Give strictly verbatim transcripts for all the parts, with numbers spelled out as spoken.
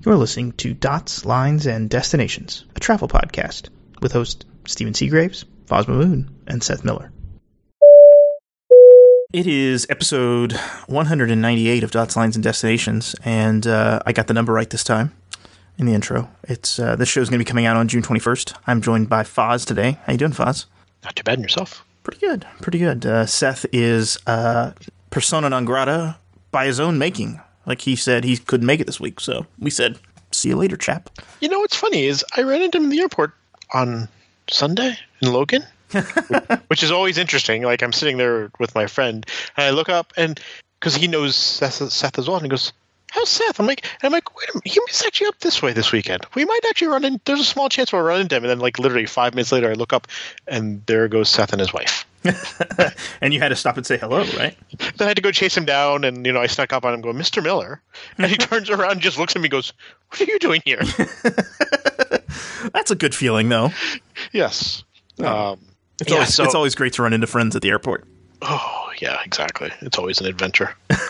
You're listening to Dots, Lines, and Destinations, a travel podcast with hosts Stephen Seagraves, Fosma Moon, and Seth Miller. It is episode one ninety-eight of Dots, Lines, and Destinations, and uh, I got the number right this time in the intro. It's uh, this show is going to be coming out on June twenty-first. I'm joined by Foz today. How you doing, Foz? Not too bad, and yourself? Pretty good, pretty good. Uh, Seth is uh, persona non grata by his own making. Like he said, he couldn't make it this week, so we said, see you later, chap. You know what's funny is I ran into him in the airport on Sunday in Logan, which is always interesting. Like I'm sitting there with my friend, and I look up, and because he knows Seth, Seth as well, and he goes, "How's Seth?" I'm like, and I'm like, wait a minute, he was actually up this way this weekend. We might actually run in. There's a small chance we'll run into him, and then like literally five minutes later, I look up, and there goes Seth and his wife. And you had to stop and say hello, right? Then I had to go chase him down, and you know I snuck up on him, going, "Mister Miller," and he turns around, and just looks at me, and goes, "What are you doing here?" That's a good feeling, though. Yes. Oh. Um, it's, yeah, always, so, it's always great to run into friends at the airport. Oh yeah, exactly. It's always an adventure,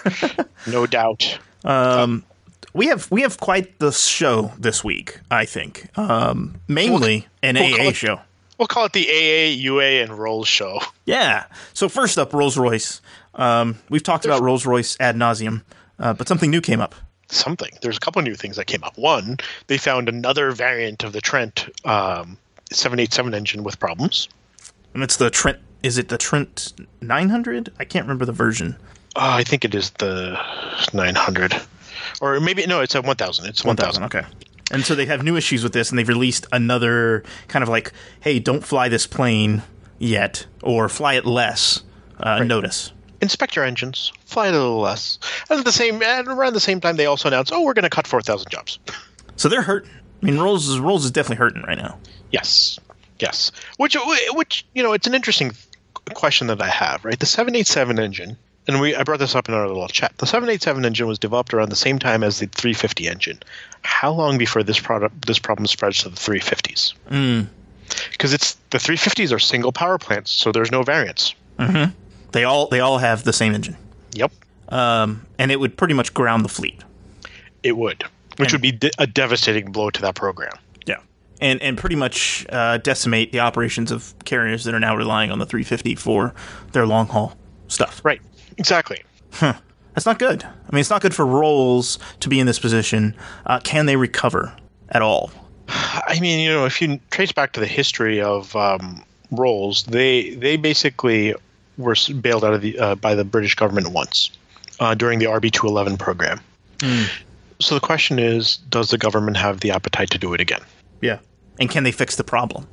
no doubt. Um, we have we have quite the show this week, I think. Um, mainly we'll, an we'll A A show. We'll call it the A A, U A, and Rolls show. Yeah. So first up, Rolls-Royce. Um, we've talked There's, about Rolls-Royce ad nauseum, uh, but something new came up. Something. There's a couple new things that came up. One, they found another variant of the Trent um, seven eighty-seven engine with problems. And it's the Trent. Is it the Trent nine hundred? I can't remember the version. Uh, I think it is the nine hundred. Or maybe, no, it's a one thousand. It's one thousand. Okay. And so they have new issues with this, and they've released another kind of like, hey, don't fly this plane yet, or fly it less, uh, right. Notice. Inspect your engines, fly it a little less. And at the same, and around the same time, they also announced, oh, we're going to cut four thousand jobs. So they're hurting. I mean, Rolls is, Rolls is definitely hurting right now. Yes. Yes. Which, which, you know, it's an interesting question that I have, right? The seven eighty-seven engine, and we I brought this up in our little chat. The seven eighty-seven engine was developed around the same time as the three fifty engine. How long before this product this problem spreads to the three fifties? Mm. Because it's the three fifties are single power plants, so there's no variance. Mm-hmm. They all they all have the same engine. Yep. Um, and it would pretty much ground the fleet. It would, which and, would be de- a devastating blow to that program. Yeah. And and pretty much uh, decimate the operations of carriers that are now relying on the three fifty for their long haul stuff. Right. Exactly. Huh. That's not good. I mean, it's not good for Rolls to be in this position. Uh, can they recover at all? I mean, you know, if you trace back to the history of um, Rolls, they they basically were bailed out of the uh, by the British government once uh, during the R B two eleven program. Mm. So the question is, does the government have the appetite to do it again? Yeah. And can they fix the problem?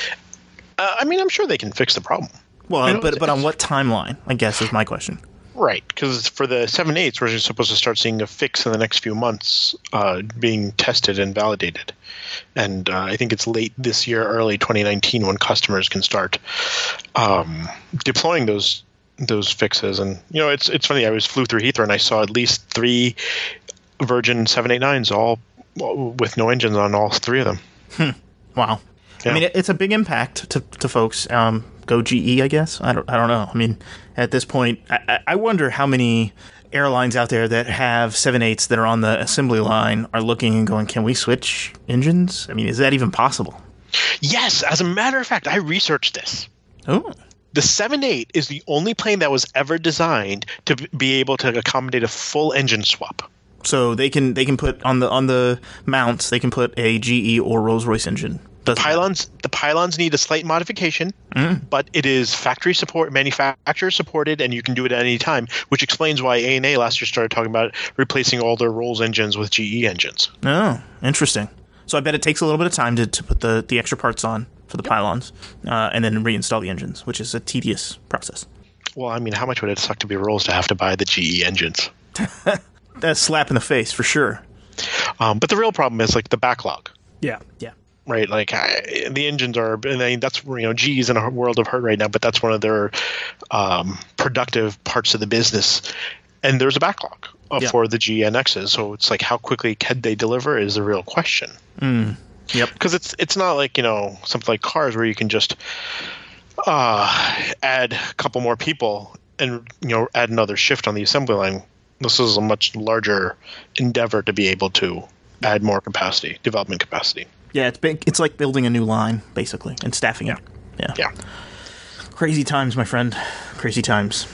Uh, I mean, I'm sure they can fix the problem. Well, you know, but but on what timeline, I guess, is my question. Right, because for the seven eights, we're supposed to start seeing a fix in the next few months uh, being tested and validated. And uh, I think it's late this year, early twenty nineteen, when customers can start um, deploying those those fixes. And, you know, it's it's funny, I was flew through Heathrow and I saw at least three Virgin seven eighty-nines all with no engines on all three of them. Hmm. Wow. Yeah. I mean, it's a big impact to to folks. Um, go G E, I guess. I don't. I don't know. I mean, at this point, I, I wonder how many airlines out there that have seven eights that are on the assembly line are looking and going, "Can we switch engines?" I mean, is that even possible? Yes. As a matter of fact, I researched this. Oh. The seven eight is the only plane that was ever designed to be able to accommodate a full engine swap. So they can they can put on the on the mounts, they can put a G E or Rolls-Royce engine. The pylons, the pylons need a slight modification, mm. but it is factory support, manufacturer supported, and you can do it at any time. Which explains why A N A last year started talking about replacing all their Rolls engines with G E engines. Oh, interesting. So I bet it takes a little bit of time to, to put the, the extra parts on for the yep. pylons, uh, and then reinstall the engines, which is a tedious process. Well, I mean, how much would it suck to be Rolls to have to buy the G E engines? That's a slap in the face for sure. Um, but the real problem is like the backlog. Yeah, yeah. Right, like I, the engines are, and I mean, that's, you know, G E's in a world of hurt right now, but that's one of their um, productive parts of the business, and there's a backlog uh, yeah. for the G N Xs. So it's like, how quickly can they deliver is the real question. Mm. Yep. Because it's it's not like, you know, something like cars where you can just uh, add a couple more people and, you know, add another shift on the assembly line. This is a much larger endeavor to be able to add more capacity, development capacity. Yeah, it's big. It's like building a new line, basically, and staffing it. Yeah. Yeah. Crazy times, my friend. Crazy times.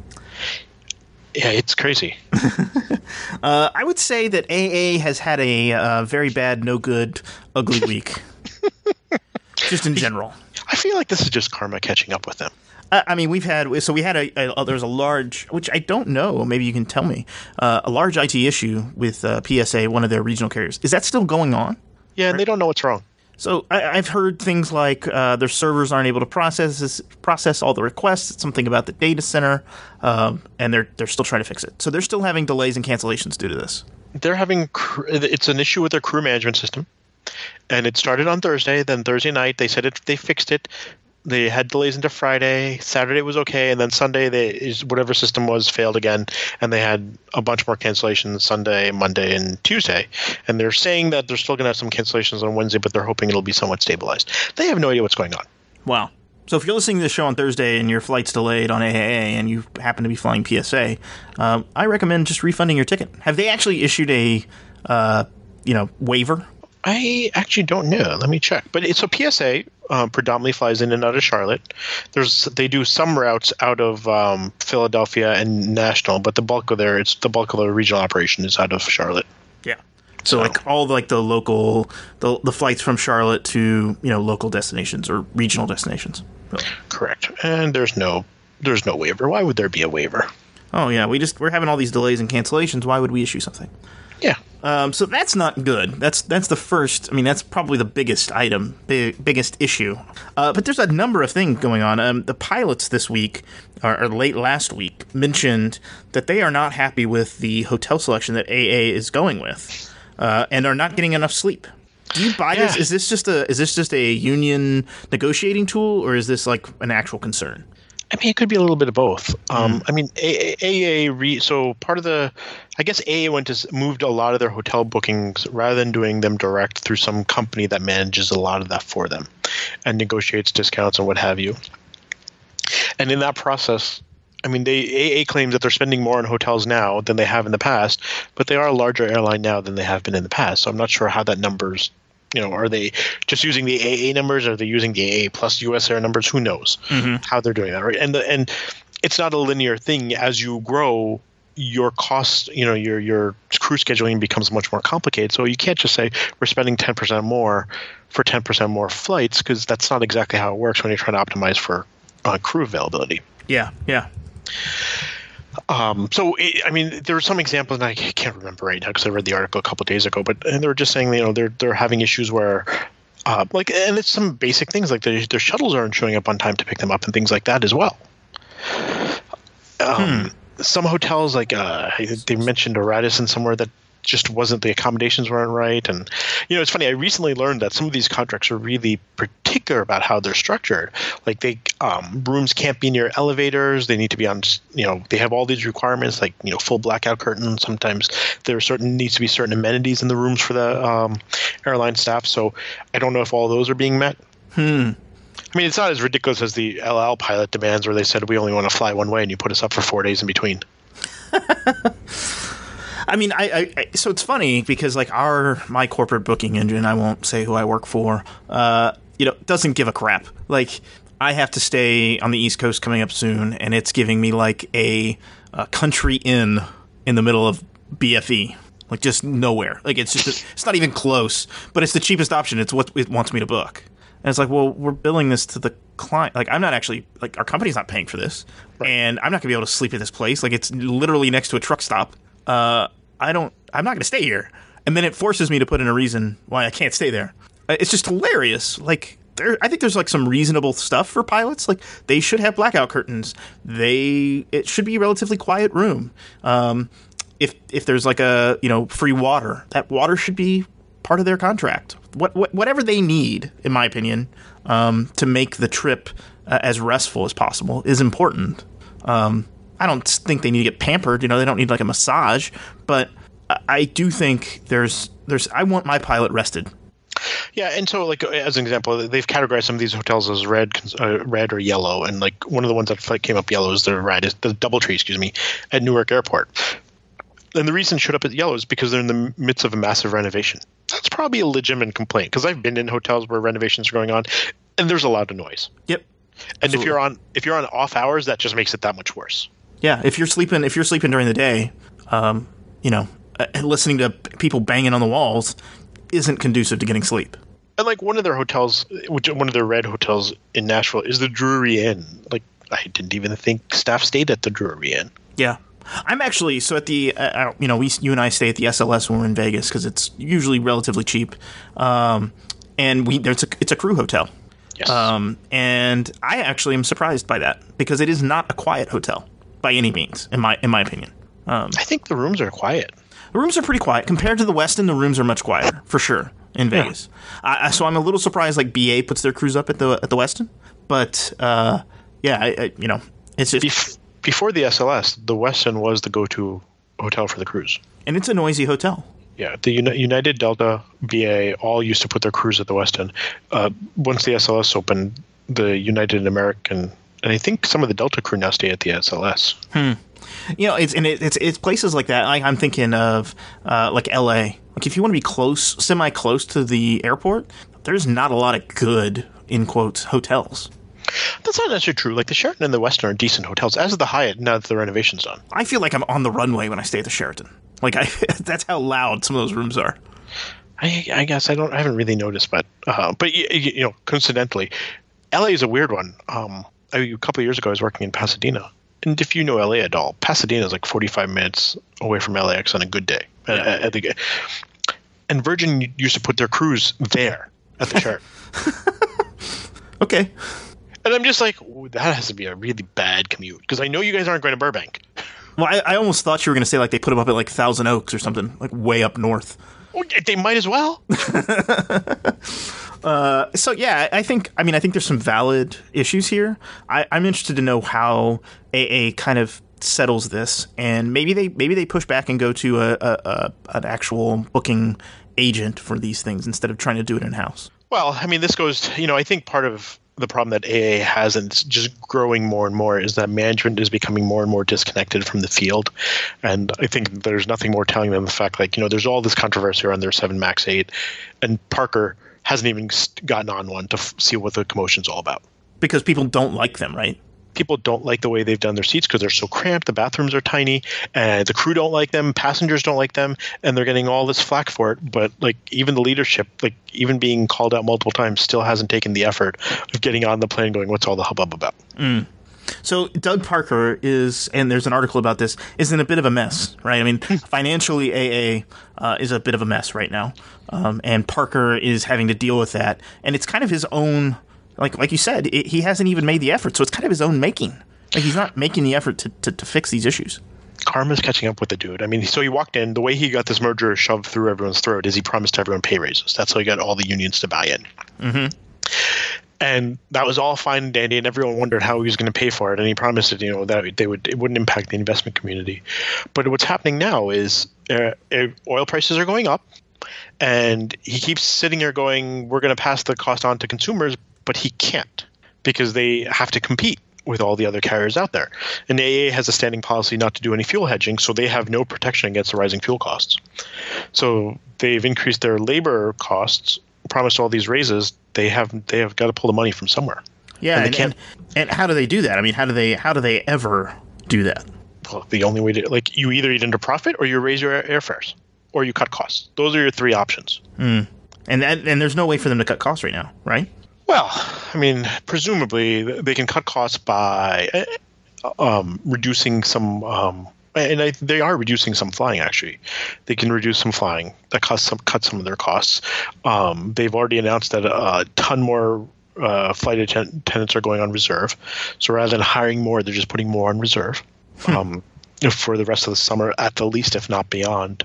Yeah, it's crazy. uh, I would say that A A has had a uh, very bad, no good, ugly week. Just in general. I feel like this is just karma catching up with them. Uh, I mean, we've had so we had a, a there was a large, which I don't know. Maybe you can tell me uh, a large I T issue with uh, P S A, one of their regional carriers. Is that still going on? Yeah, and they don't know what's wrong. So I, I've heard things like uh, their servers aren't able to process this, process all the requests. It's something about the data center, um, and they're they're still trying to fix it. So they're still having delays and cancellations due to this. They're having it's an issue with their crew management system, and it started on Thursday. Then Thursday night they said it they fixed it. They had delays into Friday. Saturday was okay, and then Sunday they whatever system was failed again, and they had a bunch more cancellations Sunday, Monday, and Tuesday. And they're saying that they're still going to have some cancellations on Wednesday, but they're hoping it'll be somewhat stabilized. They have no idea what's going on. Wow. So if you're listening to this show on Thursday and your flight's delayed on A A A and you happen to be flying P S A, um, I recommend just refunding your ticket. Have they actually issued a uh, you know waiver? I actually don't know. Let me check. But it's so P S A um, predominantly flies in and out of Charlotte. There's they do some routes out of um, Philadelphia and National, but the bulk of their it's the bulk of their regional operation is out of Charlotte. Yeah. So, so like all the, like the local the the flights from Charlotte to you know local destinations or regional destinations. Really. Correct. And there's no there's no waiver. Why would there be a waiver? Oh yeah, we just we're having all these delays and cancellations. Why would we issue something? Yeah. Um, so that's not good. That's that's the first. I mean, that's probably the biggest item, big, biggest issue. Uh, but there's a number of things going on. Um, the pilots this week, or, or late last week, mentioned that they are not happy with the hotel selection that A A is going with, uh, and are not getting enough sleep. Do you buy yeah. this? Is this just a is this just a union negotiating tool, or is this like an actual concern? I mean, it could be a little bit of both. Um, mm. I mean, A A, re, so part of the, I guess A A went to moved a lot of their hotel bookings rather than doing them direct through some company that manages a lot of that for them and negotiates discounts and what have you. And in that process, I mean, they A A claims that they're spending more on hotels now than they have in the past, but they are a larger airline now than they have been in the past. So I'm not sure how that number's, you know, are they just using the A A numbers? Or are they using the A A plus U S Air numbers? Who knows mm-hmm. how they're doing that, right? And the, and it's not a linear thing. As you grow, your cost, you know, your your crew scheduling becomes much more complicated. So you can't just say we're spending ten percent more for ten percent more flights, because that's not exactly how it works when you're trying to optimize for uh, crew availability. Yeah, yeah. Um, so, it, I mean, there were some examples, and I can't remember right now because I read the article a couple of days ago, but and they were just saying, you know, they're they're having issues where, uh, like, and it's some basic things like their, their shuttles aren't showing up on time to pick them up and things like that as well. Um, hmm. Some hotels, like uh, they mentioned a Radisson somewhere that just wasn't, the accommodations weren't right. And, you know, it's funny, I recently learned that some of these contracts are really particular about how they're structured. Like they, um, rooms can't be near elevators. They need to be on, you know, they have all these requirements, like, you know, full blackout curtains. Sometimes there are certain, needs to be certain amenities in the rooms for the um, airline staff. So I don't know if all those are being met. Hmm. I mean, it's not as ridiculous as the L L pilot demands where they said, we only want to fly one way and you put us up for four days in between. I mean, I, I, I so it's funny because like our my corporate booking engine, I won't say who I work for, uh, you know, doesn't give a crap. Like I have to stay on the East Coast coming up soon, and it's giving me like a, a country inn in the middle of B F E, like just nowhere. Like it's just a, it's not even close, but it's the cheapest option. It's what it wants me to book, and it's like, well, we're billing this to the client. Like I'm not actually like our company's not paying for this, right. And I'm not gonna be able to sleep at this place. Like it's literally next to a truck stop. Uh, I don't, I'm not going to stay here. And then it forces me to put in a reason why I can't stay there. It's just hilarious. Like, there, I think there's like some reasonable stuff for pilots. Like, they should have blackout curtains. They, it should be a relatively quiet room. Um, if, if there's like a, you know, free water, that water should be part of their contract. What, what whatever they need, in my opinion, um, to make the trip uh, as restful as possible is important. Um, I don't think they need to get pampered. You know, they don't need like a massage, but I do think there's there's. I want my pilot rested. Yeah, and so like as an example, they've categorized some of these hotels as red, uh, red or yellow, and like one of the ones that came up yellow is the Radisson, the DoubleTree, excuse me, at Newark Airport. And the reason it showed up at yellow is because they're in the midst of a massive renovation. That's probably a legitimate complaint because I've been in hotels where renovations are going on, and there's a lot of noise. Yep. And Absolutely. if you're on if you're on off hours, that just makes it that much worse. Yeah, if you're sleeping if you're sleeping during the day, um, you know, uh, listening to p- people banging on the walls isn't conducive to getting sleep. And like one of their hotels, which one of their red hotels in Nashville is the Drury Inn. Like I didn't even think staff stayed at the Drury Inn. Yeah. I'm actually so at the uh, you know we you and I stay at the S L S when we're in Vegas because it's usually relatively cheap, um, and we there's a, it's a crew hotel, Yes. um, and I actually am surprised by that because it is not a quiet hotel by any means in my in my opinion. Um, I think the rooms are quiet. the rooms are pretty quiet compared to the Westin. The rooms are much quieter for sure in Vegas. Yeah. I, I, so I'm a little surprised like B A puts their crews up at the at the Westin, but uh, yeah, I, I, you know it's just. Bef- Before the S L S, the Westin was the go-to hotel for the cruise. And it's a noisy hotel. Yeah, the Uni- United, Delta, B A all used to put their crews at the Westin. Uh, once the S L S opened, the United and American, and I think some of the Delta crew now stay at the S L S. Hmm. You know, it's and it, it's it's places like that. Like I'm thinking of uh, like L A. Like if you want to be close, semi close to the airport, there's not a lot of good in quotes hotels. That's not necessarily true. Like the Sheraton and the Westin are decent hotels, as is the Hyatt now that the renovation's done. I feel like I'm on the runway when I stay at the Sheraton. Like I, that's how loud some of those rooms are. I, I guess I don't. I haven't really noticed, but uh, but you, you know, coincidentally, L A is a weird one. Um, I, a couple of years ago, I was working in Pasadena, and if you know L A at all, Pasadena is like forty-five minutes away from L A X on a good day. Yeah. At, at the, and Virgin used to put their crews there at the Sheraton. Okay. And I'm just like, that has to be a really bad commute because I know you guys aren't going to Burbank. Well, I, I almost thought you were going to say like they put them up at like Thousand Oaks or something, like way up north. Well, they might as well. uh, so yeah, I think. I mean, I think there's some valid issues here. I, I'm interested to know how A A kind of settles this, and maybe they maybe they push back and go to a, a, a an actual booking agent for these things instead of trying to do it in house. Well, I mean, this goes. You know, I think part of the problem that A A has, and it's just growing more and more, is that management is becoming more and more disconnected from the field. And I think there's nothing more telling than the fact, like, you know, there's all this controversy around their seven Max eight, and Parker hasn't even gotten on one to f- see what the commotion's all about. Because people don't like them, right? People don't like the way they've done their seats because they're so cramped. The bathrooms are tiny, and the crew don't like them. Passengers don't like them, and they're getting all this flack for it. But like even the leadership, like even being called out multiple times, still hasn't taken the effort of getting on the plane, going, "What's all the hubbub about?" Mm. So Doug Parker is, and there's an article about this, is in a bit of a mess, right? I mean, financially, A A uh, is a bit of a mess right now, um, and Parker is having to deal with that, and it's kind of his own. Like like you said, it, he hasn't even made the effort, so it's kind of his own making. Like he's not making the effort to, to, to fix these issues. Karma's catching up with the dude. I mean, so he walked in. The way he got this merger shoved through everyone's throat is he promised everyone pay raises. That's how he got all the unions to buy in. Mm-hmm. And that was all fine and dandy, and everyone wondered how he was going to pay for it. And he promised it, you know, that they would it wouldn't impact the investment community. But what's happening now is uh, oil prices are going up, and he keeps sitting there going, "We're going to pass the cost on to consumers." But he can't because they have to compete with all the other carriers out there. And A A has a standing policy not to do any fuel hedging, so they have no protection against the rising fuel costs. So they've increased their labor costs, promised all these raises. They have they have got to pull the money from somewhere. Yeah, and, and, and, and how do they do that? I mean, how do they how do they ever do that? Well, the only way to like you either eat into profit or you raise your airfares or you cut costs. Those are your three options. Mm. And that, and there's no way for them to cut costs right now, right? Well, I mean, presumably they can cut costs by um, reducing some, um, and I, they are reducing some flying. Actually, they can reduce some flying. That costs some, cut some of their costs. Um, they've already announced that a ton more uh, flight attendants are going on reserve. So rather than hiring more, they're just putting more on reserve um, for the rest of the summer, at the least, if not beyond.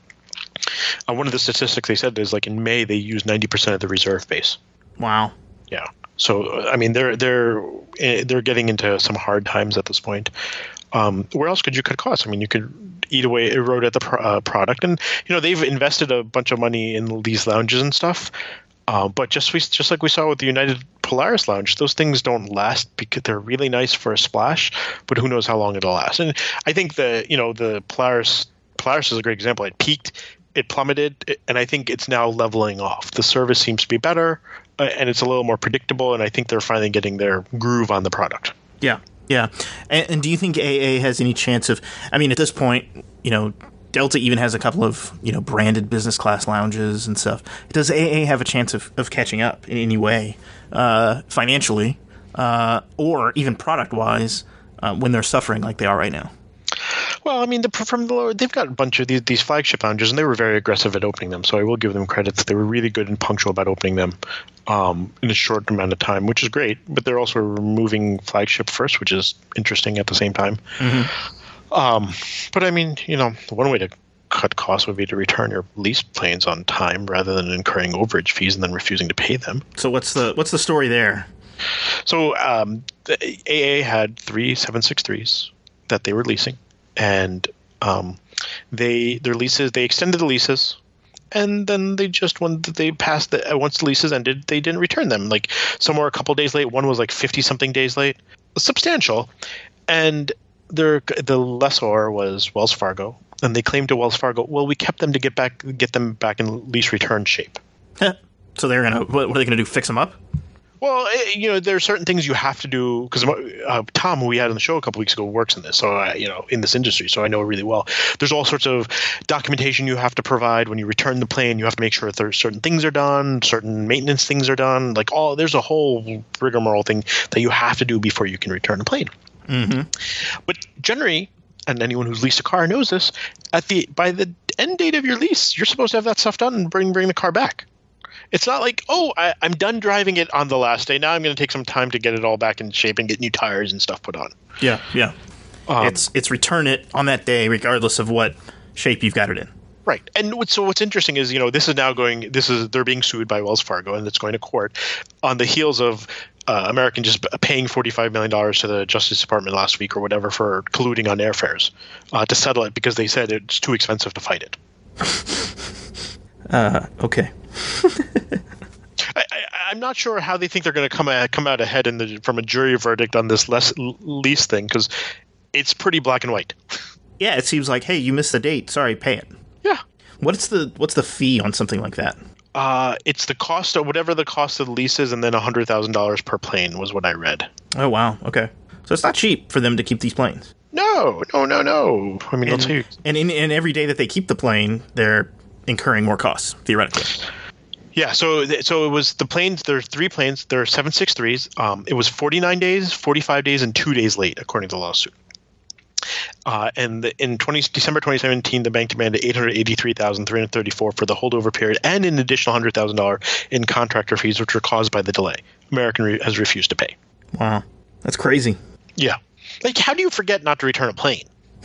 Uh, one of the statistics they said is like in May they use ninety percent of the reserve base. Wow. Yeah. So I mean, they're they're they're getting into some hard times at this point. Um, where else could you cut costs? I mean, you could eat away, erode at the pro- uh, product, and you know they've invested a bunch of money in these lounges and stuff. Uh, but just we, just like we saw with the United Polaris Lounge, those things don't last because they're really nice for a splash, but who knows how long it'll last. And I think the you know the Polaris Polaris is a great example. It peaked, it plummeted, and I think it's now leveling off. The service seems to be better, uh, and it's a little more predictable, and I think they're finally getting their groove on the product. Yeah, yeah. And, and do you think A A has any chance of, I mean, at this point, you know, Delta even has a couple of, you know, branded business class lounges and stuff. Does A A have a chance of, of catching up in any way, uh, financially, uh, or even product-wise, uh, when they're suffering like they are right now? Well, I mean, the, from the they've got a bunch of these, these flagship lounges, and they were very aggressive at opening them. So I will give them credit. They were really good and punctual about opening them um, in a short amount of time, which is great. But they're also removing flagship first, which is interesting at the same time. Mm-hmm. Um, but I mean, you know, one way to cut costs would be to return your lease planes on time rather than incurring overage fees and then refusing to pay them. So what's the what's the story there? So um, the A A had three seven sixty-threes that they were leasing, and um, they their leases they extended the leases, and then they just when they passed the once the leases ended, they didn't return them. Like some were a couple days late. One was like fifty something days late, substantial, and their the lessor was Wells Fargo, and they claimed to Wells Fargo, well, we kept them to get back get them back in lease return shape. So they're gonna what are they gonna do? Fix them up? Well, you know, there are certain things you have to do because uh, Tom, who we had on the show a couple weeks ago, works in this. So, uh, you know, in this industry, so I know it really well. There's all sorts of documentation you have to provide when you return the plane. You have to make sure that there's certain things are done, certain maintenance things are done. Like all, there's a whole rigmarole thing that you have to do before you can return a plane. Mm-hmm. But generally, and anyone who's leased a car knows this, at the by the end date of your lease, you're supposed to have that stuff done and bring bring the car back. It's not like, oh, I, I'm done driving it on the last day. Now I'm going to take some time to get it all back in shape and get new tires and stuff put on. Yeah, yeah. Um, it's it's return it on that day, regardless of what shape you've got it in. Right. And what, so what's interesting is, you know, this is now going, this is, they're being sued by Wells Fargo, and it's going to court on the heels of uh, American just paying forty-five million dollars to the Justice Department last week or whatever for colluding on airfares uh, to settle it because they said it's too expensive to fight it. uh, okay. I, I, I'm not sure how they think they're going to come out, come out ahead in the, from a jury verdict on this less, lease thing, because it's pretty black and white. Yeah, it seems like, hey, you missed the date. Sorry, pay it. Yeah. What's the what's the fee on something like that? Uh, it's the cost of whatever the cost of the lease is, and then one hundred thousand dollars per plane was what I read. Oh, wow. Okay. So it's not cheap for them to keep these planes. No, no, no, no. I mean, and, I'll tell you. And in, in every day that they keep the plane, they're incurring more costs, theoretically. Yeah, so so it was the planes. There's three planes. There are seven sixty-threes. Um, it was forty-nine days, forty-five days, and two days late, according to the lawsuit. Uh, and the, in twenty, December twenty seventeen, the bank demanded eight hundred eighty-three thousand three hundred thirty-four dollars for the holdover period and an additional one hundred thousand dollars in contractor fees, which were caused by the delay. American re- has refused to pay. Wow, that's crazy. Yeah, like how do you forget not to return a plane?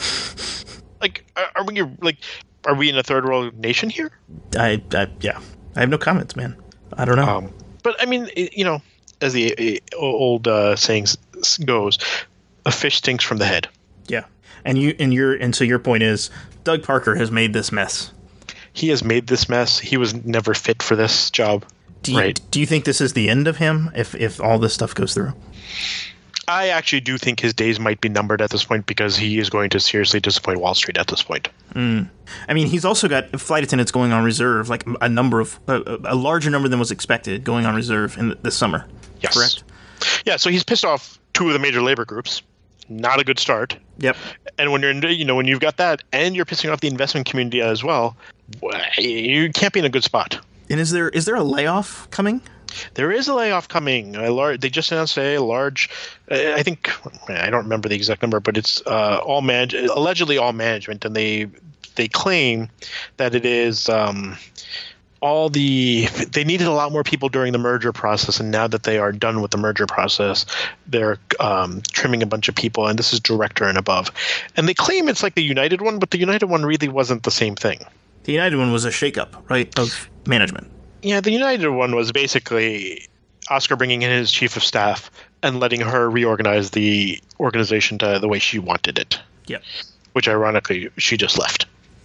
Like, are, are we like, are we in a third world nation here? I, I yeah. I have no comments, man. I don't know. Um, but I mean, you know, as the uh, old uh, saying goes, a fish stinks from the head. Yeah, and you and your and so your point is, Doug Parker has made this mess. He has made this mess. He was never fit for this job. Do you, right? Do you think this is the end of him if if all this stuff goes through? I actually do think his days might be numbered at this point because he is going to seriously disappoint Wall Street at this point. Mm. I mean, he's also got flight attendants going on reserve, like a number of uh, a larger number than was expected going on reserve in this summer. Yes. Correct? Yeah. So he's pissed off two of the major labor groups. Not a good start. Yep. And when you're, you know, when you've got that, and you're pissing off the investment community as well, you can't be in a good spot. And is there is there a layoff coming? There is a layoff coming. A large, they just announced a large, I think, I don't remember the exact number, but it's uh, all manage, allegedly all management, and they they claim that it is um, all the – they needed a lot more people during the merger process, and now that they are done with the merger process, they're um, trimming a bunch of people, and this is director and above. And they claim it's like the United one, but the United one really wasn't the same thing. The United one was a shakeup, right, of management. Yeah, the United one was basically Oscar bringing in his chief of staff and letting her reorganize the organization to the way she wanted it. Yep. Which, ironically, she just left.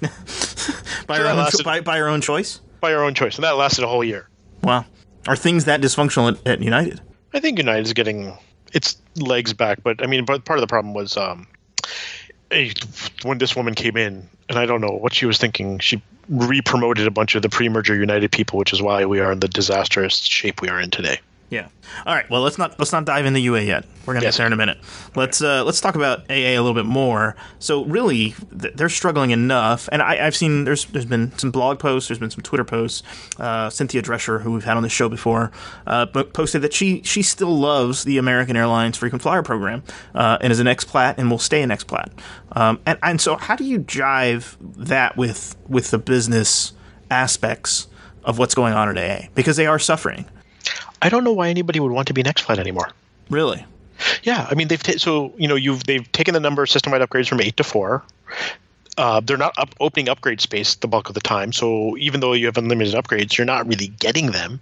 by, so her own lasted, by, by her own choice? By her own choice. And that lasted a whole year. Wow. Are things that dysfunctional at, at United? I think United is getting its legs back. But, I mean, but part of the problem was um, when this woman came in, and I don't know what she was thinking, she re-promoted a bunch of the pre-merger United people, which is why we are in the disastrous shape we are in today. Yeah. All right. Well, let's not let's not dive into U A yet. We're gonna Yes. get there in a minute. Let's uh, let's talk about A A a little bit more. So really, th- they're struggling enough, and I, I've seen there's there's been some blog posts, there's been some Twitter posts. Uh, Cynthia Drescher, who we've had on the show before, uh, posted that she she still loves the American Airlines frequent flyer program uh, and is an ex-plat and will stay an ex-plat. Um, and and so how do you jive that with with the business aspects of what's going on at A A, because they are suffering? I don't know why anybody would want to be an ex-plat anymore. Really? Yeah, I mean they've ta- so you know you've they've taken the number of system-wide upgrades from eight to four. Uh, they're not up, opening upgrade space the bulk of the time, so even though you have unlimited upgrades, you're not really getting them.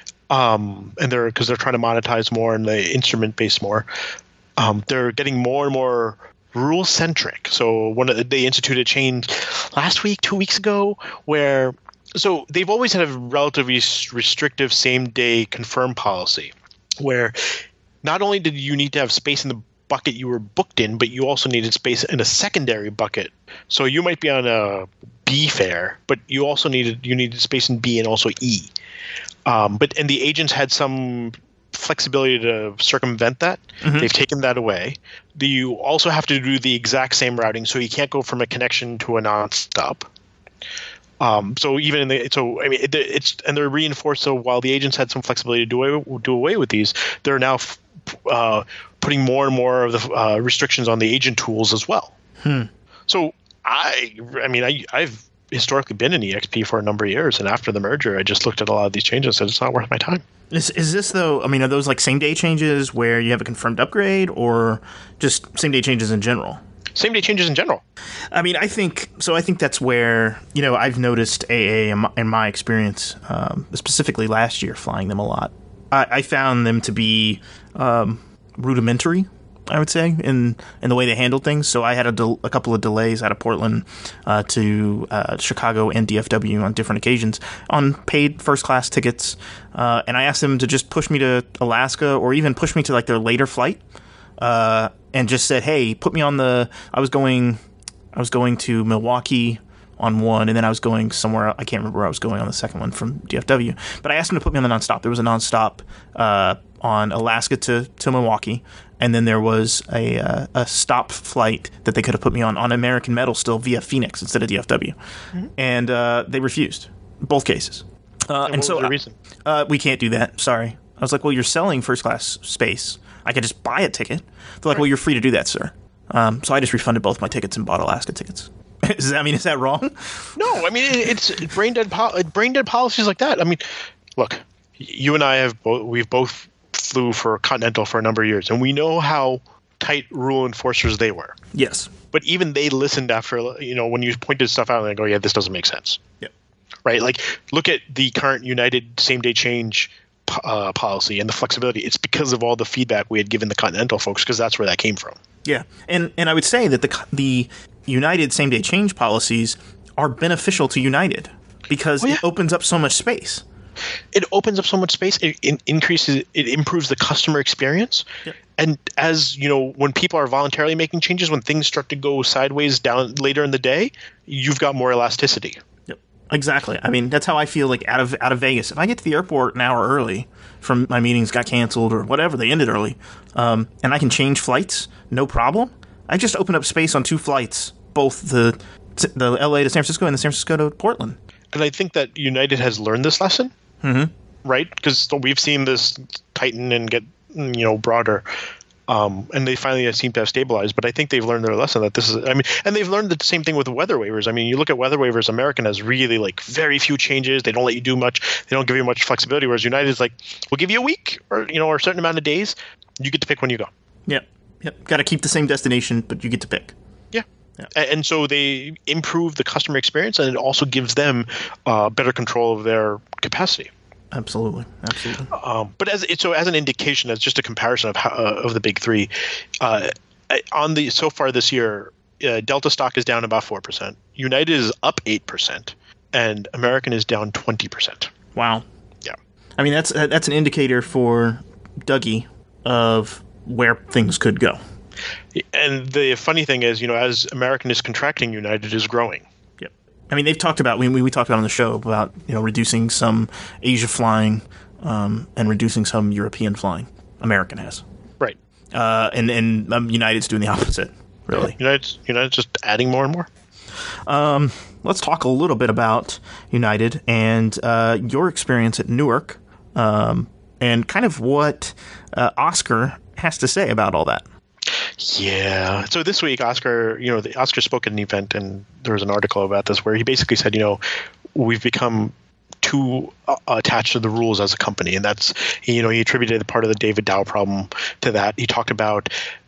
Um, and they're because they're trying to monetize more and the instrument base more. Um, they're getting more and more rule centric. So one of the, they instituted a change last week, two weeks ago, where so they've always had a relatively restrictive same day confirm policy, where not only did you need to have space in the bucket you were booked in, but you also needed space in a secondary bucket. So you might be on a B fare, but you also needed you needed space in B and also E. Um, but and the agents had some flexibility to circumvent that. Mm-hmm. They've taken that away. The, you also have to do the exact same routing, so you can't go from a connection to a nonstop. Um, so even in the so I mean it, it's and they're reinforced. So while the agents had some flexibility to do away, do away with these, they're now f- uh, putting more and more of the uh, restrictions on the agent tools as well. Hmm. So I I mean I I've historically been in E X P for a number of years, and after the merger, I just looked at a lot of these changes and said it's not worth my time. Is is this though? I mean, are those like same day changes where you have a confirmed upgrade, or just same day changes in general? Same day changes in general. I mean, I think so. I think that's where, you know, I've noticed A A in my, in my experience, um, specifically last year, flying them a lot. I, I found them to be um, rudimentary, I would say, in in the way they handled things. So I had a, del- a couple of delays out of Portland uh, to uh, Chicago and D F W on different occasions on paid first class tickets, uh, and I asked them to just push me to Alaska or even push me to like their later flight. Uh, and just said, hey, put me on the, I was going, I was going to Milwaukee on one, and then I was going somewhere, I can't remember where I was going on the second one from D F W, but I asked him to put me on the nonstop. There was a nonstop, uh, on Alaska to, to Milwaukee, and then there was a, uh, a stop flight that they could have put me on, on American Metal still via Phoenix instead of D F W. Mm-hmm. And, uh, they refused, both cases. Uh, and, and so, was the reason? Uh, we can't do that. Sorry. I was like, well, you're selling first class space. I could just buy a ticket. They're like, well, you're free to do that, sir. Um, so I just refunded both my tickets and bought Alaska tickets. Does that, I mean, is that wrong? No, I mean, it, it's brain dead, po- brain dead policies like that. I mean, look, you and I have both, we've both flew for Continental for a number of years, and we know how tight rule enforcers they were. Yes. But even they listened after, you know, when you pointed stuff out and they go, yeah, this doesn't make sense. Yep. Right? Like, look at the current United same-day change Uh, policy and the flexibility. It's because of all the feedback we had given the Continental folks, because that's where that came from. Yeah, and and I would say that the the United same day change policies are beneficial to United because oh, yeah. it opens up so much space. It opens up so much space. It, it increases. It improves the customer experience. Yep. And as you know, when people are voluntarily making changes, when things start to go sideways down later in the day, you've got more elasticity. Exactly. I mean, that's how I feel like out of out of Vegas. If I get to the airport an hour early from my meetings got canceled or whatever, they ended early, um, and I can change flights, no problem. I just opened up space on two flights, both the the L A to San Francisco and the San Francisco to Portland. And I think that United has learned this lesson, mm-hmm. right? Because we've seen this tighten and get you know broader. Um, and they finally seem to have stabilized, but I think they've learned their lesson that this is, I mean, and they've learned the same thing with weather waivers. I mean, you look at weather waivers, American has really like very few changes. They don't let you do much. They don't give you much flexibility. Whereas United is like, we'll give you a week or, you know, or a certain amount of days. You get to pick when you go. Yep. Yep. Got to keep the same destination, but you get to pick. Yeah. yeah. And so they improve the customer experience, and it also gives them uh, better control of their capacity. Absolutely, absolutely. Um, but as so as an indication, as just a comparison of how, uh, of the big three, uh, on the so far this year, uh, Delta stock is down about four percent. United is up eight percent, and American is down twenty percent. Wow. Yeah. I mean, that's uh, that's an indicator for Dougie of where things could go. And the funny thing is, you know, as American is contracting, United is growing. Yep. I mean, they've talked about we we, we talked about on the show about you know reducing some Asia flying um, and reducing some European flying. American has. Right. Uh, and and um, United's doing the opposite. Really. United's United's just adding more and more. Um, let's talk a little bit about United and uh, your experience at Newark, um, and kind of what uh, Oscar has to say about all that. Yeah. So this week, Oscar, you know, the, Oscar spoke at an event, and there was an article about this where he basically said, you know, we've become too uh, attached to the rules as a company, and that's, you know, he attributed part of the David Dow problem to that. He talked about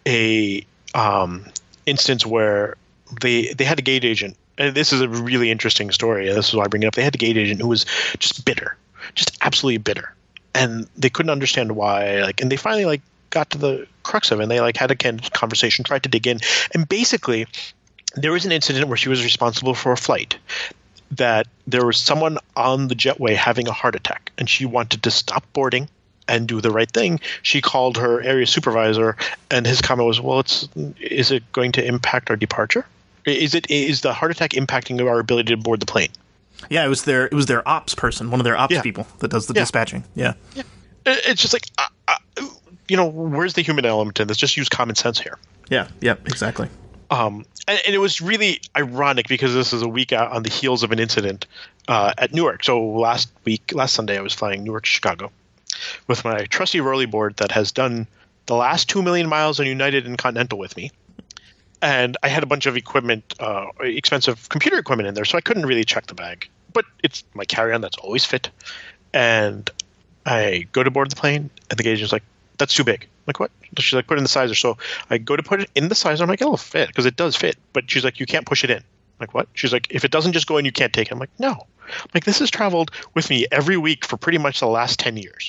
a um, instance where they they had a gate agent, and this is a really interesting story, and this is why I bring it up. They had a gate agent who was just bitter, just absolutely bitter, and they couldn't understand why. Like, and they finally like got to the crux of it, and they like had a conversation, tried to dig in, and basically there was an incident where she was responsible for a flight that there was someone on the jetway having a heart attack, and she wanted to stop boarding and do the right thing. She called her area supervisor, and his comment was, well, it's is it going to impact our departure? Is it is the heart attack impacting our ability to board the plane? Yeah, it was their it was their ops person, one of their ops yeah. people that does the yeah. dispatching. Yeah. yeah. It's just like, uh, uh, you know, where's the human element in this? Just use common sense here. Yeah, yeah, exactly. Um, and, and it was really ironic because this is a week out on the heels of an incident uh, at Newark. So last week, last Sunday, I was flying Newark to Chicago with my trusty Rolly board that has done the last two million miles on United and Continental with me. And I had a bunch of equipment, uh, expensive computer equipment in there, so I couldn't really check the bag. But it's my carry-on that's always fit. And I go to board the plane, and the gauge is like, that's too big. I'm like, what? She's like, put it in the sizer. So I go to put it in the sizer. I'm like, it'll fit, because it does fit. But she's like, you can't push it in. I'm like, what? She's like, if it doesn't just go in, you can't take it. I'm like, no. I'm like, this has traveled with me every week for pretty much the last ten years.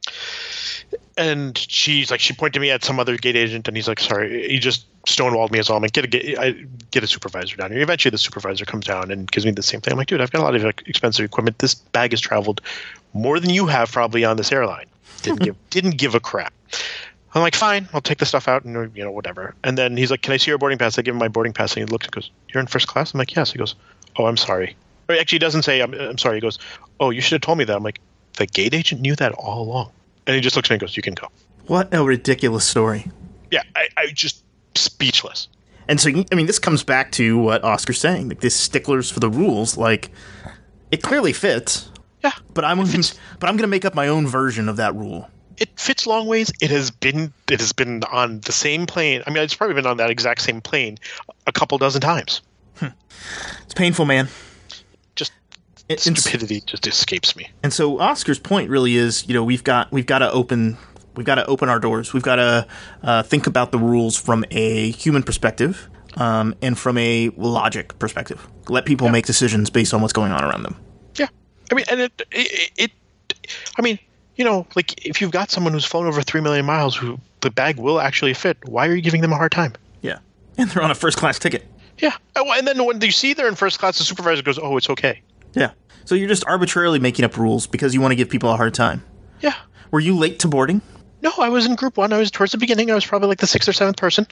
And she's like, she pointed me at some other gate agent, and he's like, sorry, he just stonewalled me as well. I'm like, get a, get, I, get a supervisor down here. Eventually the supervisor comes down and gives me the same thing. I'm like, dude, I've got a lot of like, expensive equipment. This bag has traveled more than you have probably on this airline. Didn't give, didn't give a crap. I'm like, fine, I'll take the stuff out and, you know, whatever. And then he's like, can I see your boarding pass? I give him my boarding pass, and he looks and goes, you're in first class? I'm like, yes. He goes, oh, I'm sorry. Or actually, he doesn't say, I'm, I'm sorry. He goes, oh, you should have told me that. I'm like, the gate agent knew that all along. And he just looks at me and goes, you can go. What a ridiculous story. Yeah, I, I just speechless. And so, I mean, this comes back to what Oscar's saying. Like, this sticklers for the rules. Like, it clearly fits. Yeah. But I'm, gonna, but I'm going to make up my own version of that rule. It fits long ways. It has been it has been on the same plane. I mean, it's probably been on that exact same plane a couple dozen times. Hmm. It's painful, man. Just it, stupidity just escapes me. And so Oscar's point really is, you know, we've got we've got to open we've got to open our doors. We've got to uh, think about the rules from a human perspective um, and from a logic perspective. Let people yeah. make decisions based on what's going on around them. Yeah, I mean, and it it, it I mean. You know, like, if you've got someone who's flown over three million miles who the bag will actually fit, why are you giving them a hard time? Yeah. And they're on a first-class ticket. Yeah. And then when you see they're in first class, the supervisor goes, oh, it's okay. Yeah. So you're just arbitrarily making up rules because you want to give people a hard time. Yeah. Were you late to boarding? No, I was in group one. I was towards the beginning. I was probably like the sixth or seventh person.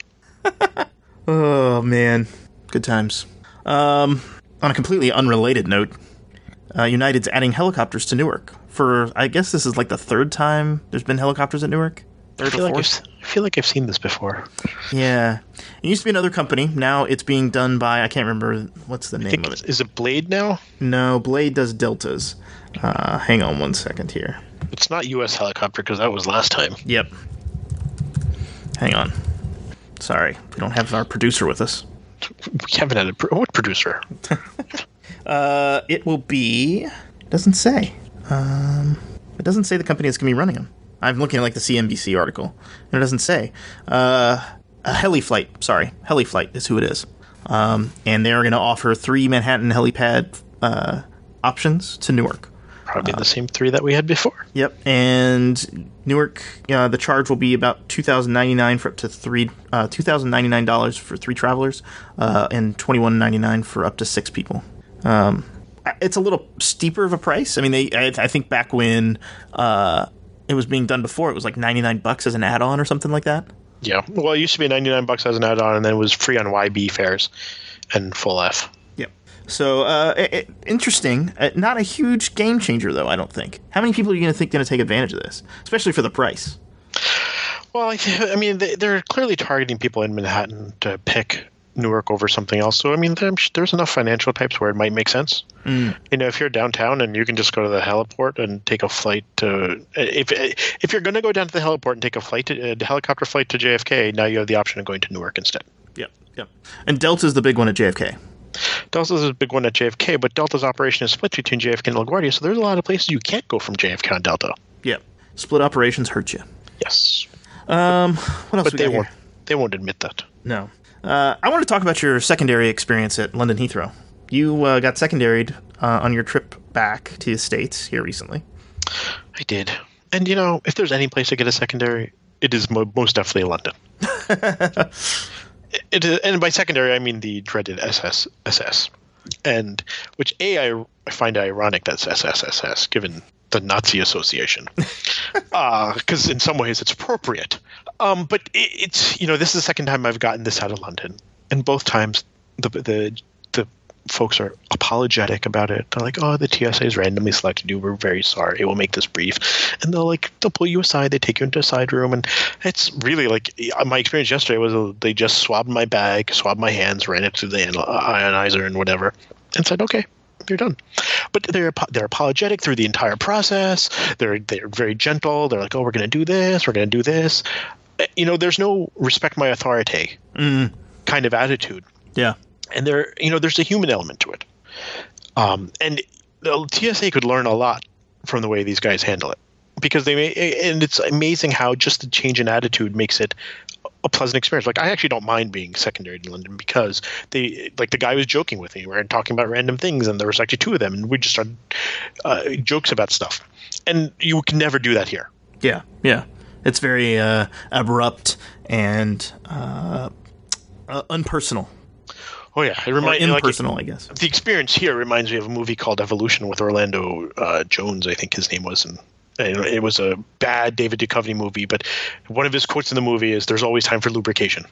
Oh, man. Good times. Um, on a completely unrelated note, uh, United's adding helicopters to Newark. For, I guess this is like the third time there's been helicopters at Newark? Third I feel, like I've, I feel like I've seen this before. Yeah. It used to be another company. Now it's being done by, I can't remember, what's the I name think, of it? Is it Blade now? No, Blade does Deltas. Uh, hang on one second here. It's not U S Helicopter, because that was last time. Yep. Hang on. Sorry, we don't have our producer with us. We haven't had a... Pro- what producer? uh, it will be... It doesn't say. Um, it doesn't say the company that's going to be running them. I'm looking at like the C N B C article, and it doesn't say. Uh, a HeliFlight, sorry. HeliFlight is who it is. Um, and they're going to offer three Manhattan helipad uh, options to Newark. Probably uh, the same three that we had before. Yep. And Newark, uh, the charge will be about two thousand ninety-nine dollars for up to three, uh, two thousand ninety-nine dollars for three travelers, uh, and twenty-one ninety-nine for up to six people. Um, it's a little steeper of a price. I mean, they, I, I think back when uh, it was being done before, it was like ninety-nine bucks as an add-on or something like that. Yeah. Well, it used to be ninety-nine bucks as an add-on, and then it was free on Y B fares and full F. Yep. So, uh, it, it, interesting. Uh, not a huge game changer, though, I don't think. How many people are you going to think going to take advantage of this? Especially for the price. Well, I, th- I mean, they, they're clearly targeting people in Manhattan to pick Newark over something else. So, I mean, there's, there's enough financial types where it might make sense. Mm. You know, if you're downtown and you can just go to the heliport and take a flight to – if if you're going to go down to the heliport and take a flight to, a helicopter flight to J F K, now you have the option of going to Newark instead. Yep, yep. And Delta's the big one at J F K. Delta's a big one at J F K, but Delta's operation is split between J F K and LaGuardia, so there's a lot of places you can't go from J F K on Delta. Yep. Split operations hurt you. Yes. Um, what else but we they got won't, here? They won't admit that. No. Uh, I want to talk about your secondary experience at London Heathrow. You uh, got secondaried uh, on your trip back to the States here recently. I did. And, you know, if there's any place to get a secondary, it is mo- most definitely London. it, it, and by secondary, I mean the dreaded S S S S. And which, A, I, I find ironic that's S S S S, given the Nazi association. Because uh, in some ways it's appropriate. Um, but it, it's, you know, this is the second time I've gotten this out of London. And both times the the the folks are apologetic about it. They're like, oh, the T S A has randomly selected you. We're very sorry. We'll make this brief. And they'll like, they'll pull you aside. They take you into a side room. And it's really like, my experience yesterday was uh, they just swabbed my bag, swabbed my hands, ran it through the ionizer and whatever, and said, okay, you're done. But they're they're apologetic through the entire process. They're they're very gentle. They're like, oh, we're going to do this. We're going to do this. You know, there's no respect my authority mm. kind of attitude. Yeah. And there, you know, there's a human element to it. Um, and the T S A could learn a lot from the way these guys handle it, because they may, and it's amazing how just the change in attitude makes it a pleasant experience. Like, I actually don't mind being secondary in London, because they, like, the guy was joking with me. We were talking about random things, and there was actually two of them, and we just started uh, jokes about stuff. And you can never do that here. Yeah, yeah. It's very uh, abrupt and uh, uh, unpersonal. Oh yeah, it reminds me impersonal, like, I guess. The experience here reminds me of a movie called Evolution with Orlando uh, Jones, I think his name was, and it was a bad David Duchovny movie. But one of his quotes in the movie is, "There's always time for lubrication."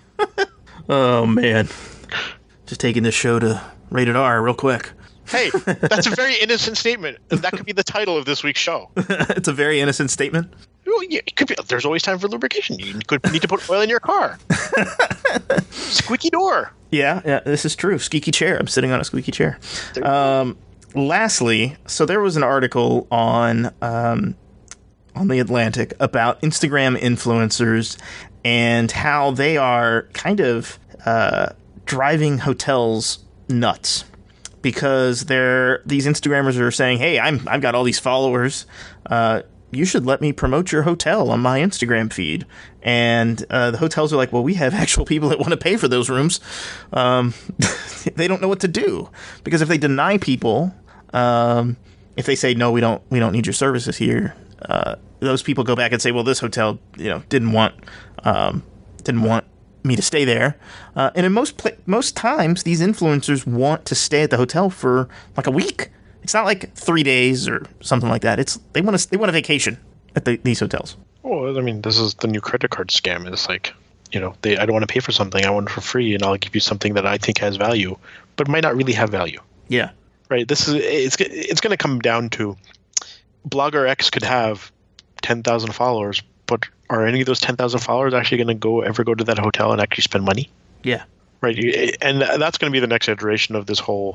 Oh man, just taking this show to rated R real quick. Hey, that's a very innocent statement, and that could be the title of this week's show. It's a very innocent statement. Well, yeah, it could be. There's always time for lubrication. You could need to put oil in your car. Squeaky door. Yeah, yeah, this is true. Squeaky chair. I'm sitting on a squeaky chair. Um, lastly, so there was an article on um, on The Atlantic about Instagram influencers and how they are kind of uh, driving hotels nuts. Because they're these Instagrammers are saying, "Hey, I'm I've got all these followers. Uh, you should let me promote your hotel on my Instagram feed." And uh, the hotels are like, "Well, we have actual people that want to pay for those rooms." Um, they don't know what to do, because if they deny people, um, if they say no, we don't we don't need your services here, uh, those people go back and say, "Well, this hotel, you know, didn't want um, didn't want." me to stay there, uh, and in most pl- most times these influencers want to stay at the hotel for like a week. It's not like three days or something like that. It's they want to they want a vacation at the, these hotels. Well, I mean, this is the new credit card scam. It's like, you know, they I don't want to pay for something. I want it for free, and I'll give you something that I think has value, but might not really have value. Yeah, right. This is it's it's going to come down to Blogger X could have ten thousand followers, but are any of those ten thousand followers actually going to go ever go to that hotel and actually spend money? Yeah. Right. And that's going to be the next iteration of this whole,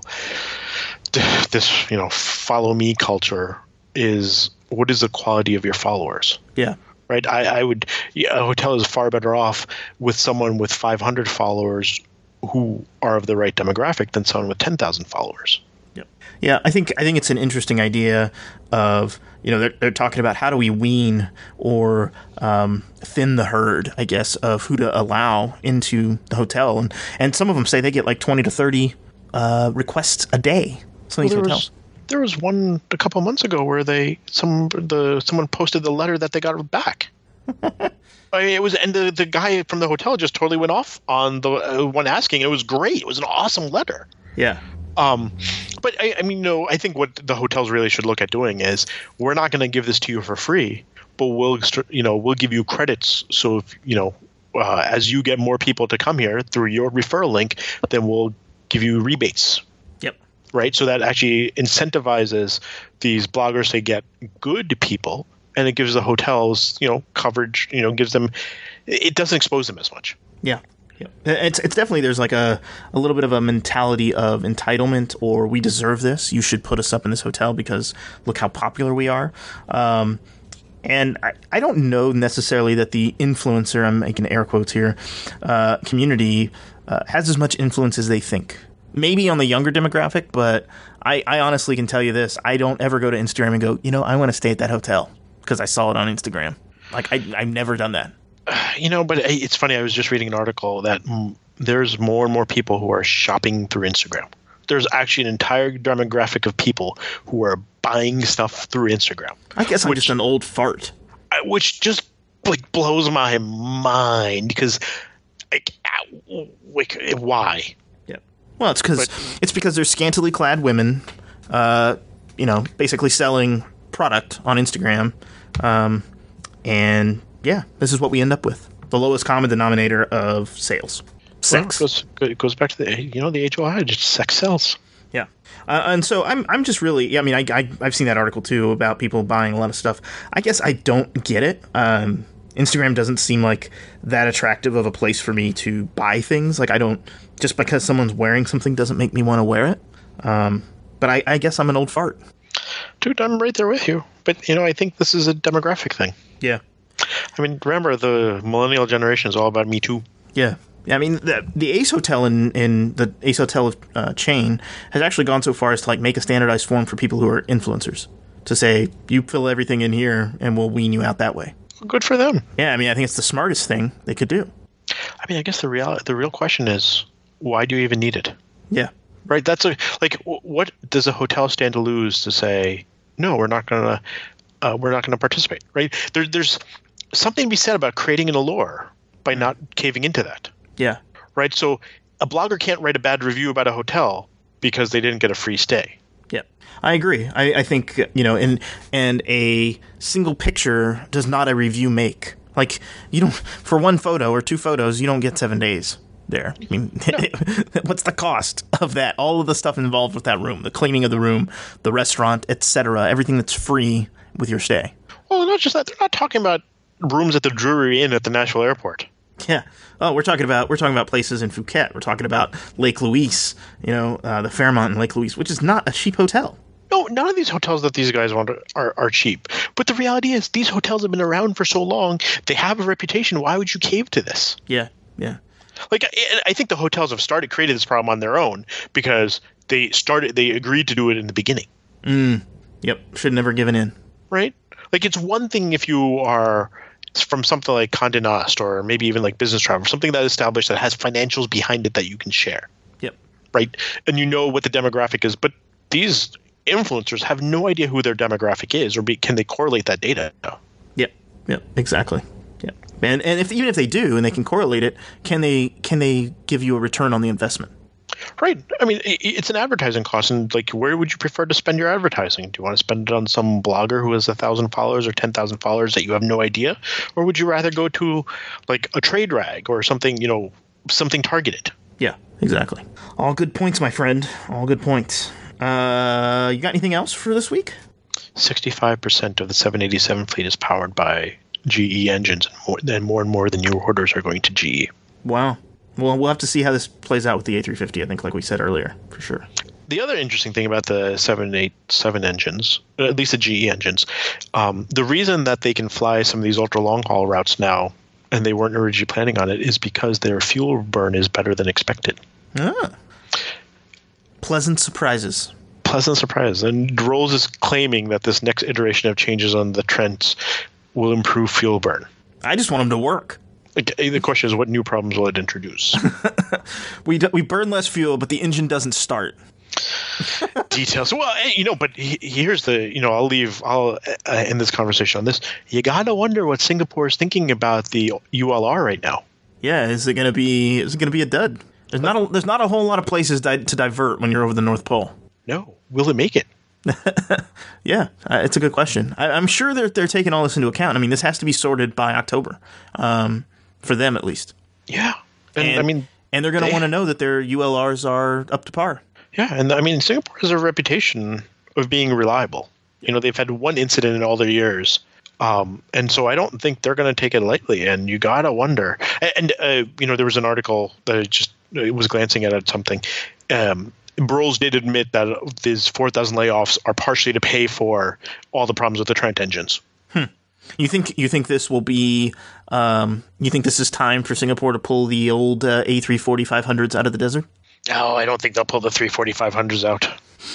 this, you know, follow me culture is, what is the quality of your followers? Yeah. Right. I, I would, yeah, a hotel is far better off with someone with five hundred followers who are of the right demographic than someone with ten thousand followers. Yep. Yeah, I think I think it's an interesting idea of, you know, they're, they're talking about how do we wean or um, thin the herd, I guess, of who to allow into the hotel. And, and some of them say they get like twenty to thirty uh, requests a day. Some of these well, there hotels. Was, there was one a couple months ago where they some the someone posted the letter that they got back. I mean, it was, and the, the guy from the hotel just totally went off on the uh, one asking. It was great. It was an awesome letter. Yeah. Um, but I, I mean, no, I think what the hotels really should look at doing is, we're not going to give this to you for free, but we'll, you know, we'll give you credits. So if, you know, uh, as you get more people to come here through your referral link, then we'll give you rebates. Yep. Right. So that actually incentivizes these bloggers to get good people, and it gives the hotels, you know, coverage. You know, gives them. It doesn't expose them as much. Yeah. Yeah. It's it's definitely there's like a, a little bit of a mentality of entitlement, or we deserve this. You should put us up in this hotel because look how popular we are. Um, and I, I don't know necessarily that the influencer, I'm making air quotes here, uh, community uh, has as much influence as they think. Maybe on the younger demographic, but I, I honestly can tell you this. I don't ever go to Instagram and go, you know, I want to stay at that hotel because I saw it on Instagram. Like, I, I've never done that. You know, but it's funny. I was just reading an article that mm, there's more and more people who are shopping through Instagram. There's actually an entire demographic of people who are buying stuff through Instagram. I guess I'm which, just an old fart. Which just like blows my mind because, like, like why? Yeah. Well, it's because it's because there's scantily clad women, uh, you know, basically selling product on Instagram, um, and. Yeah, this is what we end up with. The lowest common denominator of sales. Sex. Well, it, goes, it goes back to the, you know, the age old adage, sex sells. Yeah. Uh, and so I'm I'm just really, yeah, I mean, I, I, I've seen that article too about people buying a lot of stuff. I guess I don't get it. Um, Instagram doesn't seem like that attractive of a place for me to buy things. Like, I don't, just because someone's wearing something doesn't make me want to wear it. Um, but I, I guess I'm an old fart. Dude, I'm right there with you. But, you know, I think this is a demographic thing. Yeah. I mean, remember, the millennial generation is all about Me Too. Yeah. I mean, the, the Ace Hotel in, in the Ace Hotel uh, chain has actually gone so far as to like make a standardized form for people who are influencers to say, you fill everything in here and we'll wean you out that way. Good for them. Yeah, I mean, I think it's the smartest thing they could do. I mean, I guess the real the real question is, why do you even need it? Yeah. Right? That's a, like, what does a hotel stand to lose to say, no, we're not going to uh, we're not going to participate, right? There, there's something to be said about creating an allure by not caving into that. Yeah. Right? So a blogger can't write a bad review about a hotel because they didn't get a free stay. Yeah. I agree. I, I think, you know, and and a single picture does not a review make. Like, you don't, for one photo or two photos, you don't get seven days there. I mean, no. What's the cost of that? All of the stuff involved with that room, the cleaning of the room, the restaurant, et cetera, everything that's free with your stay. Well, not just that. They're not talking about rooms at the Drury Inn at the Nashville Airport. Yeah. Oh, we're talking about we're talking about places in Phuket. We're talking about Lake Louise. You know, uh, the Fairmont in Lake Louise, which is not a cheap hotel. No, none of these hotels that these guys want are, are cheap. But the reality is, these hotels have been around for so long. They have a reputation. Why would you cave to this? Yeah, yeah. Like, I, I think the hotels have started creating this problem on their own because they started. They agreed to do it in the beginning. Mm. Yep. Should have never given in. Right. Like, it's one thing if you are from something like Condé Nast or maybe even like Business Travel, something that is established that has financials behind it that you can share. Yep. Right. And you know what the demographic is, but these influencers have no idea who their demographic is, or be, can they correlate that data? Yep, yep, exactly. Yep. And and if even if they do and they can correlate it, can they can they give you a return on the investment? Right. I mean, it's an advertising cost, and like, where would you prefer to spend your advertising? Do you want to spend it on some blogger who has a thousand followers or ten thousand followers that you have no idea, or would you rather go to like a trade rag or something, you know, something targeted? Yeah, exactly. All good points, my friend. All good points. Uh, you got anything else for this week? sixty-five percent of the seven eighty-seven fleet is powered by G E engines, and more, and more and more of the new orders are going to G E. Wow. Well, we'll have to see how this plays out with the A three fifty, I think, like we said earlier, for sure. The other interesting thing about the seven eighty-seven engines, at least the G E engines, um, the reason that they can fly some of these ultra long haul routes now, and they weren't originally planning on it, is because their fuel burn is better than expected. Ah. Pleasant surprises. Pleasant surprise. And Rolls is claiming that this next iteration of changes on the Trent will improve fuel burn. I just want them to work. The question is, what new problems will it introduce? we do, we burn less fuel, but the engine doesn't start. Details. Well, you know, but here's the, you know, I'll leave, I'll uh, end this conversation on this. You got to wonder what Singapore is thinking about the U L R right now. Yeah, is it going to be, is it going to be a dud? There's not a, there's not a whole lot of places di- to divert when you're over the North Pole. No. Will it make it? Yeah, uh, it's a good question. I, I'm sure they're they're taking all this into account. I mean, this has to be sorted by October. Um, for them at least. Yeah, and, And I mean, and they're going to they- want to know that their U L Rs are up to par. yeah, and I mean, Singapore has a reputation of being reliable. You know, they've had one incident in all their years. Um, and so I don't think they're going to take it lightly. And you got to wonder. And, and uh, you know, there was an article that I just it was glancing at, at something. Um, Burroughs did admit that these four thousand layoffs are partially to pay for all the problems with the Trent engines. You think you think this will be? Um, you think this is time for Singapore to pull the old uh, A three forty five hundreds out of the desert? No, I don't think they'll pull the three forty-five hundreds out.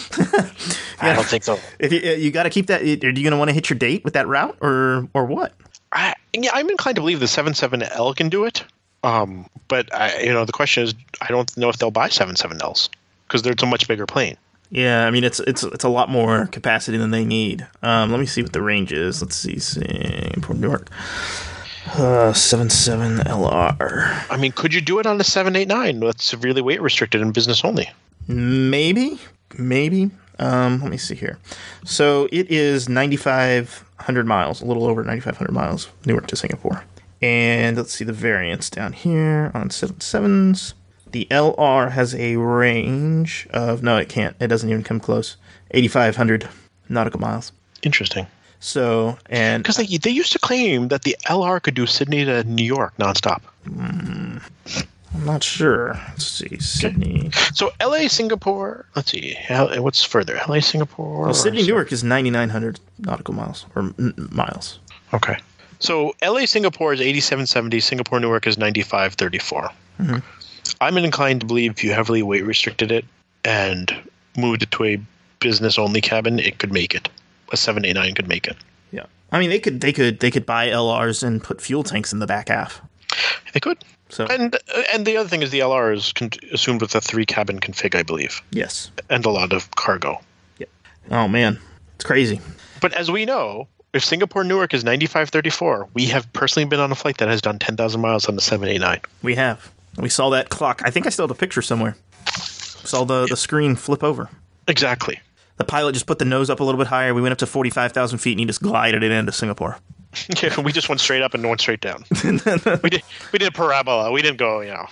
I don't think so. If you, you got to keep that. Are you going to want to hit your date with that route, or or what? I, yeah, I'm inclined to believe the seventy-seven L can do it. Um, but I, you know, the question is, I don't know if they'll buy seventy-seven Ls because they're a much bigger plane. Yeah, I mean it's it's it's a lot more capacity than they need. Um, let me see what the range is. Let's see, Singapore, Newark, uh, seven seven L R. I mean, could you do it on a seven eighty-nine that's severely weight restricted and business only? Maybe, maybe. Um, let me see here. So it is ninety-five hundred miles, a little over ninety-five hundred miles, Newark to Singapore. And let's see the variants down here on seven sevens. The L R has a range of, no, it can't. It doesn't even come close. eighty-five hundred nautical miles. Interesting. So, and Because they, they used to claim that the L R could do Sydney to New York nonstop. I'm not sure. Let's see, Sydney. So L A, Singapore, let's see, L- what's further? L A, Singapore? Well, Sydney, or- Newark is ninety-nine hundred nautical miles, or n- miles. Okay. So L A, Singapore is eighty-seven seventy, Singapore, Newark is ninety-five thirty-four. Mm-hmm. I'm inclined to believe if you heavily weight restricted it and moved it to a business-only cabin, it could make it. A seven eighty-nine could make it. Yeah. I mean, they could, they could, they could buy L Rs and put fuel tanks in the back half. They could. So, And and the other thing is the L R is con- assumed with a three-cabin config, I believe, yes. and a lot of cargo. Oh man, it's crazy. But as we know, if Singapore Newark is ninety-five thirty-four, we have personally been on a flight that has done ten thousand miles on the seven eighty-nine. We have. We saw that clock. I think I still have a picture somewhere. Saw the, the screen flip over. Exactly. The pilot just put the nose up a little bit higher. We went up to forty-five thousand feet, and he just glided it into Singapore. Yeah, we just went straight up and went straight down. we did we did parabola. We didn't go, you know.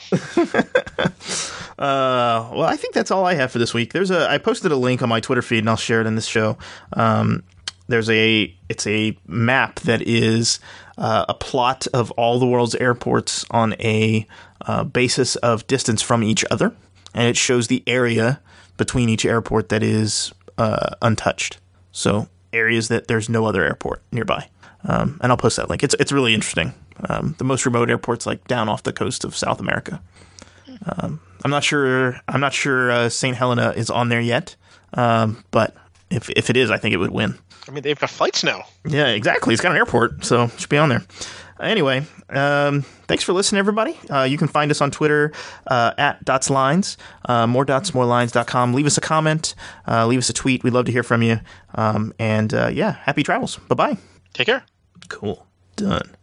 Uh, well, I think that's all I have for this week. There's a I posted a link on my Twitter feed, and I'll share it in this show. Um, there's a it's a map that is uh, a plot of all the world's airports on a uh, basis of distance from each other, and it shows the area between each airport that is uh, untouched. So areas that there's no other airport nearby. Um, and I'll post that link. It's it's really interesting. Um, the most remote airports, like down off the coast of South America. Um, I'm not sure. I'm not sure uh, Saint Helena is on there yet. Um, but if if it is, I think it would win. I mean, they've got flights now. Yeah, exactly. It's got an airport, so it should be on there. Anyway, um, thanks for listening, everybody. Uh, you can find us on Twitter uh, at dotslines, uh, more dots, more lines dot com. Leave us a comment. Uh, leave us a tweet. We'd love to hear from you. Um, and uh, yeah, happy travels. Bye bye. Take care. Cool. Done.